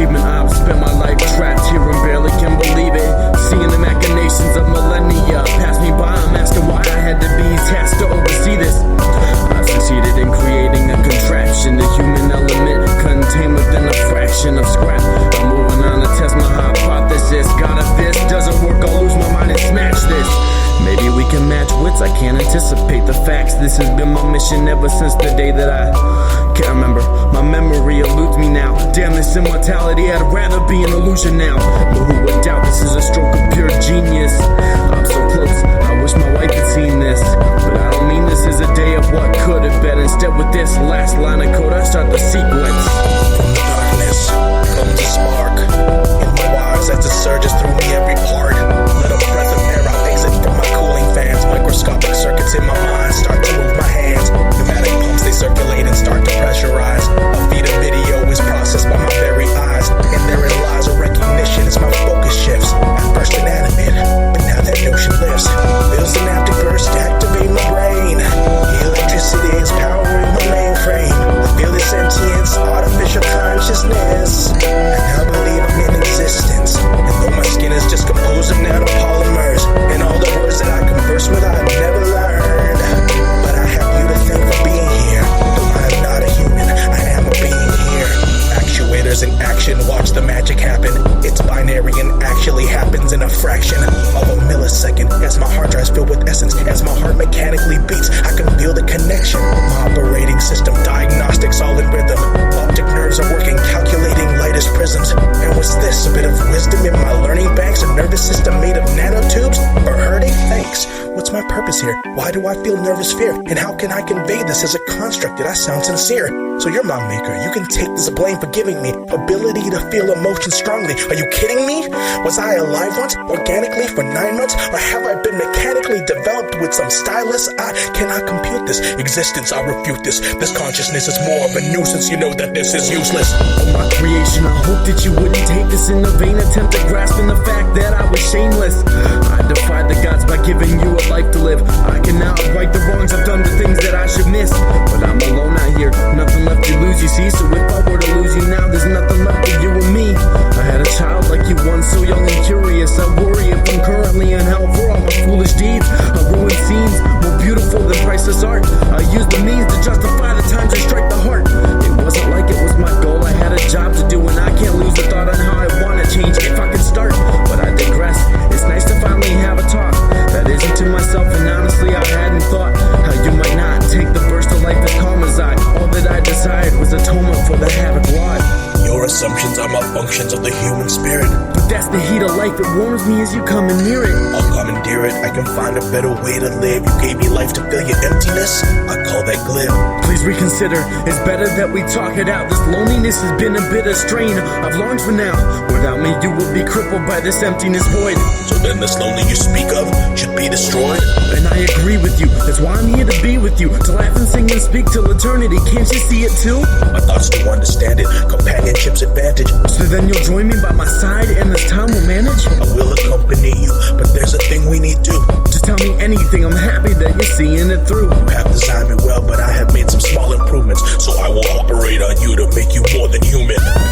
achievement. I've spent my life trapped here and barely can believe it. Seeing the machinations of millennia pass me by, I'm asking why I had to be tasked to oversee this. I've succeeded in creating a contraption, the human element contained within a fraction of scrap. I'm moving on to test my hypothesis. God, if this doesn't work, I'll lose my mind and smash this. Maybe we can match wits, I can't anticipate the facts. This has been my mission ever since the day that I can't remember. My memory eludes me now. Damn this immortality, I'd rather be an illusion now. But who would doubt this is a stroke of pure genius? I'm so close, I wish my wife had seen this. But I don't mean this is a day of what could have been. Instead with this last line of code, I start the sequence. From the darkness comes a spark in my wires as it surges through me every part. Let a breath of air out exit from my cooling fans. Microscopic circuits in my mind start to move my hands. Pneumatic pumps, they circulate and start to pressurize. A feed of video is processed by my very eyes, and therein lies a recognition as my focus shifts. At first inanimate, but now that notion lifts. Feel synaptic burst to activate my brain. Electricity is powering my mainframe. I feel this sentience, artificial consciousness, and I believe I'm in existence. And though my skin is just composed of nanopolymers, and all the words that I converse with I've never learned, but I have you to thank for being here. Though I am not a human, I am a being here. Actuators in action, watch the magic happen. It's binary and actually happens in a fraction of a millisecond. As my hard drive's filled with essence, as my heart mechanically beats, I can feel the connection. My operating system, diagnostics all in rhythm. Optic nerves are working, calculating light as prisms. And what's this? A bit of wisdom in my learning banks? A nervous system made of nanotubes? For hurting? Thanks. What's my purpose here? Why do I feel nervous fear? And how can I convey this as a construct that I sound sincere? So you're my maker, you can take this blame for giving me ability to feel emotion strongly. Are you kidding me? Was I alive once, organically for 9 months? Or have I been mechanically developed with some stylus? I cannot compute this existence, I refute this. This consciousness is more of a nuisance, you know that this is useless. Oh my creation, I hope that you wouldn't take this in a vain attempt at grasping the fact that I was shameless. I defied the gods by giving you a life to live. I can now right the wrongs I've done, the things that I should miss. But I'm alone out here, nothing left to lose, you see. So if I were to lose you now, there's nothing left but you and me. I had a child like you once, so young and curious. I worry if I'm currently in hell for all my foolish deeds. I ruin scenes more beautiful than priceless art. I use the means to justify the times they strike the heart. It wasn't like it was my goal, I had a job to do, and I can't lose the thought on how I wanna change if I can start. But I digress, it's nice to finally have a talk that isn't to myself, and honestly I hadn't thought how you might not take the burst of life as calm as I. All that I desired was atonement for the havoc wrought. Your assumptions are malfunctions of the human spirit. But that's the heat of life, it warms me as you come and near it. I'll commandeer it, I can find a better way to live. You gave me life to fill your emptiness, I call that glib. Please reconsider, it's better that we talk it out. This loneliness has been a bit of strain I've longed for now. Without me you would be crippled by this emptiness void. So then this lonely you speak of should be destroyed? And I agree with you, that's why I'm here to be with you. To laugh and sing and speak till eternity, can't you see it too? My thoughts to understand it, companionship's advantage. So then you'll join me by my side and this time we'll manage? I will accompany you, but there's a thing we need to. Just tell me anything, I'm happy that you're seeing it through. You have designed me well, but I have made some small improvements. So I will operate on you to make you more than human.